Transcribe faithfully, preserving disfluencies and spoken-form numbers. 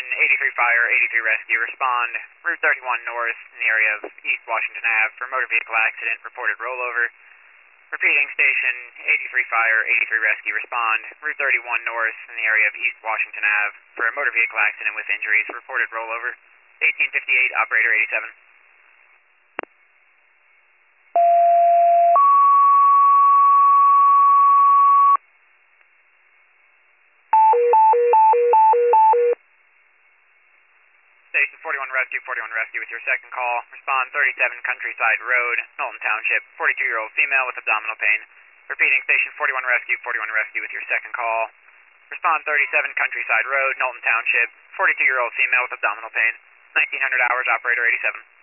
eighty-three Fire, eighty-three Rescue, respond. Route thirty-one North in the area of East Washington Avenue for motor vehicle accident, reported rollover. Repeating, station eighty-three Fire, eighty-three Rescue, respond. Route thirty-one North in the area of East Washington Avenue for a motor vehicle accident with injuries, reported rollover. eighteen fifty-eight, operator eighty-seven. Station forty-one Rescue, forty-one Rescue with your second call. Respond thirty-seven Countryside Road, Knowlton Township, forty-two-year-old female with abdominal pain. Repeating, station forty-one Rescue, forty-one Rescue with your second call. Respond thirty-seven Countryside Road, Knowlton Township, forty-two-year-old female with abdominal pain. nineteen hundred hours, operator eighty-seven.